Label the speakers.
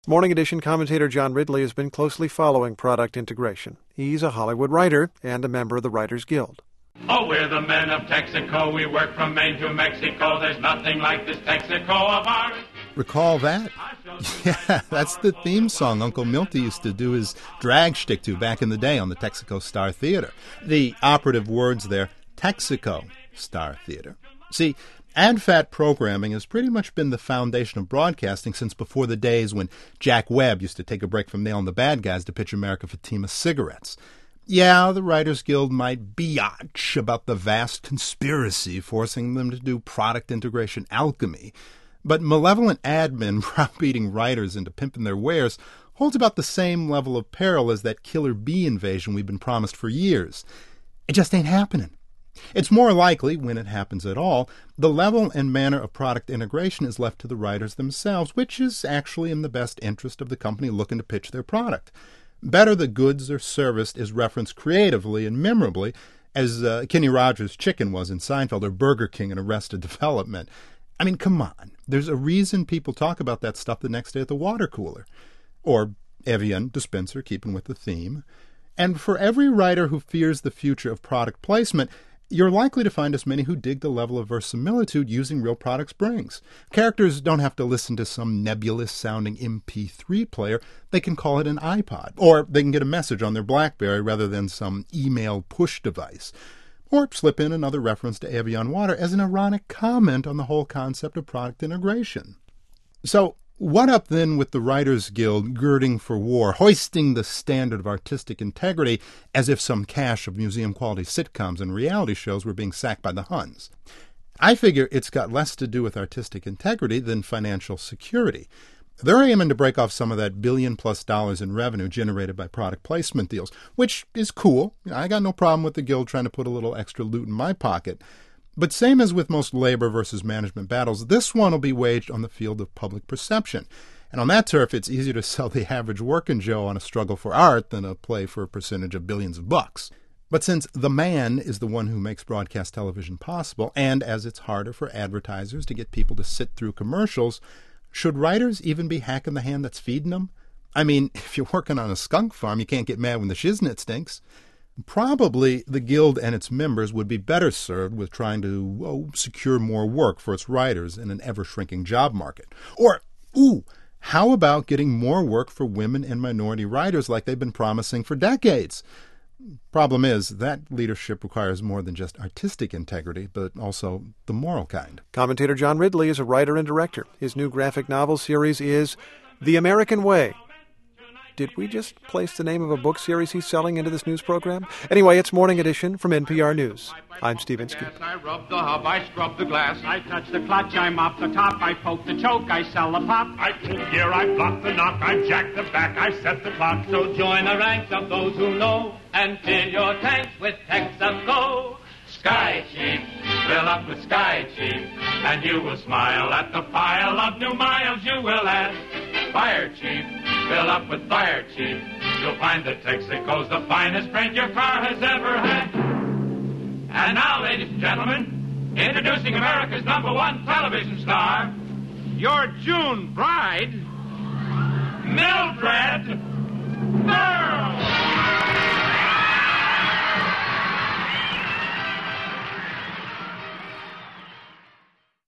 Speaker 1: Morning Edition commentator John Ridley has been closely following product integration. He's a Hollywood writer and a member of the Writers Guild.
Speaker 2: Oh, we're the men of Texaco. We work from Maine to Mexico. There's nothing like this Texaco of ours.
Speaker 3: Recall that? Yeah, that's the theme song Uncle Milty used to do his drag shtick to back in the day on the Texaco Star Theater. The operative words there, Texaco Star Theater. See, ad-fat programming has pretty much been the foundation of broadcasting since before the days when Jack Webb used to take a break from nailing the bad guys to pitch America Fatima cigarettes. Yeah, the Writers Guild might biatch about the vast conspiracy forcing them to do product integration alchemy, but malevolent admin browbeating writers into pimping their wares holds about the same level of peril as that killer bee invasion we've been promised for years. It just ain't happening. It's more likely, when it happens at all, the level and manner of product integration is left to the writers themselves, which is actually in the best interest of the company looking to pitch their product. Better the goods or service is referenced creatively and memorably, as Kenny Rogers' chicken was in Seinfeld or Burger King in Arrested Development. I mean, come on. There's a reason people talk about that stuff the next day at the water cooler. Or Evian dispenser, keeping with the theme. And for every writer who fears the future of product placement, you're likely to find as many who dig the level of verisimilitude using real products brings. Characters don't have to listen to some nebulous-sounding MP3 player. They can call it an iPod. Or they can get a message on their BlackBerry rather than some email push device. Or slip in another reference to Evian water as an ironic comment on the whole concept of product integration. So, what up then with the Writers Guild girding for war, hoisting the standard of artistic integrity as if some cache of museum-quality sitcoms and reality shows were being sacked by the Huns? I figure it's got less to do with artistic integrity than financial security. They're aiming to break off some of that $1 billion+ in revenue generated by product placement deals, which is cool. I got no problem with the Guild trying to put a little extra loot in my pocket. But same as with most labor versus management battles, this one will be waged on the field of public perception. And on that turf, it's easier to sell the average working Joe on a struggle for art than a play for a percentage of billions of bucks. But since the man is the one who makes broadcast television possible, and as it's harder for advertisers to get people to sit through commercials, should writers even be hacking the hand that's feeding them? I mean, if you're working on a skunk farm, you can't get mad when the shiznit stinks. Probably the Guild and its members would be better served with trying to secure more work for its writers in an ever-shrinking job market. Or, how about getting more work for women and minority writers like they've been promising for decades? Problem is, that leadership requires more than just artistic integrity, but also the moral kind.
Speaker 1: Commentator John Ridley is a writer and director. His new graphic novel series is The American Way. Did we just place the name of a book series he's selling into this news program? Anyway, it's Morning Edition from NPR News. I'm Stephen Scoop.
Speaker 2: I rub the hub, I scrub the glass. I touch the clutch, I mop the top. I poke the choke, I sell the pop. I pull gear, I block the knock. I jack the back, I set the clock. So join the ranks of those who know and fill your tanks with Texaco. Sky Chief, fill up with Sky Chief, and you will smile at the pile of new miles you will add. Fire Chief, fill up with Fire Chief. You'll find that Texaco's the finest friend your car has ever had. And now, ladies and gentlemen, introducing America's #1 television star, your June bride, Mildred